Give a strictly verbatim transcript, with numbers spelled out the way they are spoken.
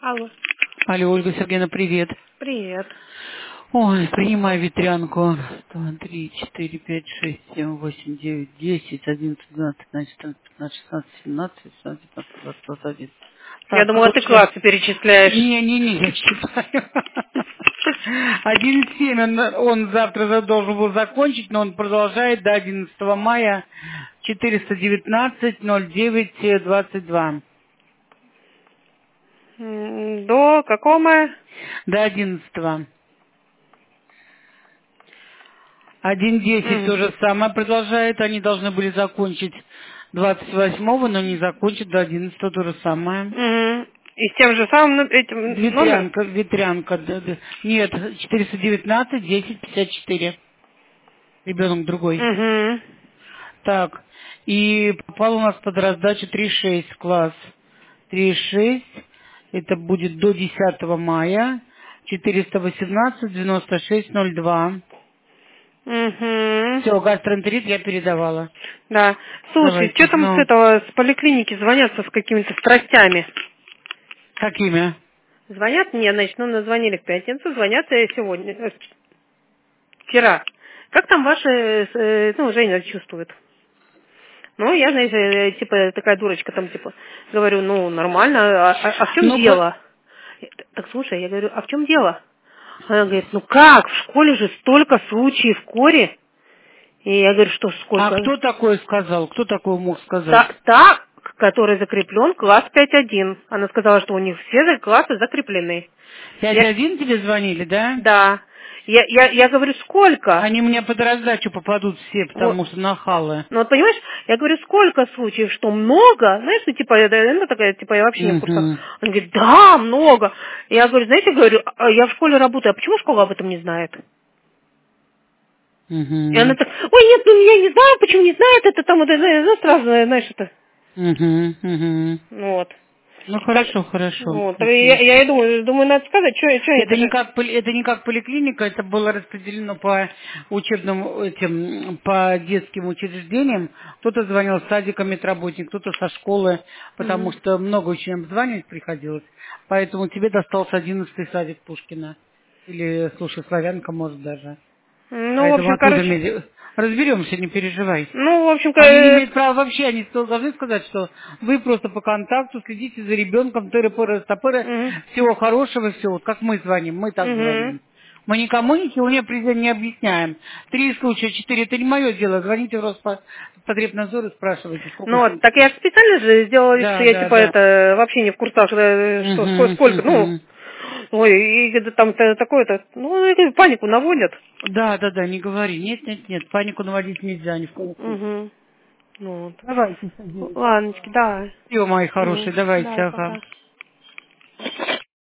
Алло. Алло, Ольга Сергеевна, привет. Привет. Ой, принимай ветрянку. два, три, четыре, пять, шесть, семь, восемь, девять, десять, одиннадцать, двенадцать, пятнадцать, шестнадцать, пятнадцать, шестнадцать, семнадцать, восемнадцать, девятнадцать, двадцать, двадцать один. Я Так, думала, ты короче... классы перечисляешь. Не-не-не, я считаю. одиннадцать семь он, он завтра за- должен был закончить, но он продолжает до одиннадцатого мая четыреста девятнадцать ноль девять двадцать два. М, До какого мая? До одиннадцатого. один десять М, то же самое продолжает. Они должны были закончить двадцать восьмого, но не закончат до одиннадцатого то же самое. м. И с тем же самым ну- этим номером? Ветрянка, ветрянка. Да, да. Нет, четыреста девятнадцать десять пятьдесят четыре. Ребенок другой. Угу. Так, и попал у нас под раздачу три шесть класс. три шесть, это будет до десятого мая. четыреста восемнадцать девяносто шесть ноль два. Угу. Все, гастроэнтерит я передавала. Да. Слушай, что Давайте, там с ну, этого, с поликлиники звонятся с какими-то страстями? какими? Звонят мне, значит, ну, назвонили в пятницу, звонят э, сегодня, э, вчера. Как там ваши, э, ну, Женя чувствует? Ну, я, знаете, э, типа, такая дурочка, там, типа, говорю, ну, нормально, а, а- а в чем Ну, по- дело? Так, слушай, я говорю, а в чем дело? Она говорит, ну как, в школе же столько случаев кори. И я говорю, что а сколько? кто такое сказал? Кто такое мог сказать? Та, та, который закреплен, класс пять один. Она сказала, что у них все за- классы закреплены. пять Я, один тебе звонили, да? да. Я, я, я говорю, сколько? Они мне под раздачу попадут все, Вот. потому что нахалы. Ну вот понимаешь, я говорю, сколько случаев, что много? Знаешь, ну типа, я, ну, такая, типа, я вообще не в курсах. Угу. Он говорит, да, много. Я говорю, знаете, говорю, а я в школе работаю, а почему школа об этом не знает? И она Угу. так, ой, нет, ну я не знаю, почему не знает, это там, вот, это, ну, сразу, знаешь, это, Угу. Угу. ну вот. Ну Так, хорошо, хорошо. вот, так я, Окей. я и думаю, думаю, надо сказать, что, что они Это не даже... как поли- это не как поликлиника, это было распределено по учебным этим, по детским учреждениям. Кто-то звонил с садика медработник, кто-то со школы, потому Мгм. что много очень обзванивать приходилось. Поэтому тебе достался одиннадцатый садик Пушкина. Или, слушай, Славянка, может, даже. Ну, в Поэтому общем, оттуда короче, меди- разберемся, не переживай. ну, в общем, Они не э, имеют права вообще, они что, должны сказать, что вы просто по контакту следите за ребенком, тыры-пыры, стопыры, мгм, всего хорошего, все, вот как мы звоним, мы так мгм. звоним. Мы никому ничего не, определя- не объясняем. Три случая, четыре, это не мое дело. Звоните в Роспотребнадзор и спрашивайте, сколько... Ну вот, так я специально же сделала вид, что Да, я да, типа да. это вообще не в курсах, э, что сколько, Угу, сколько, ну, угу. ой, и это там то- такое-то, ну, и панику наводят. Да, да, да, не говори. Нет, нет, нет, панику наводить нельзя ни в коем случае. Угу. Ну вот. Давайте, садитесь. Ладночки, да. Все, мои Ну, хорошие, давайте, давай, ага. пока.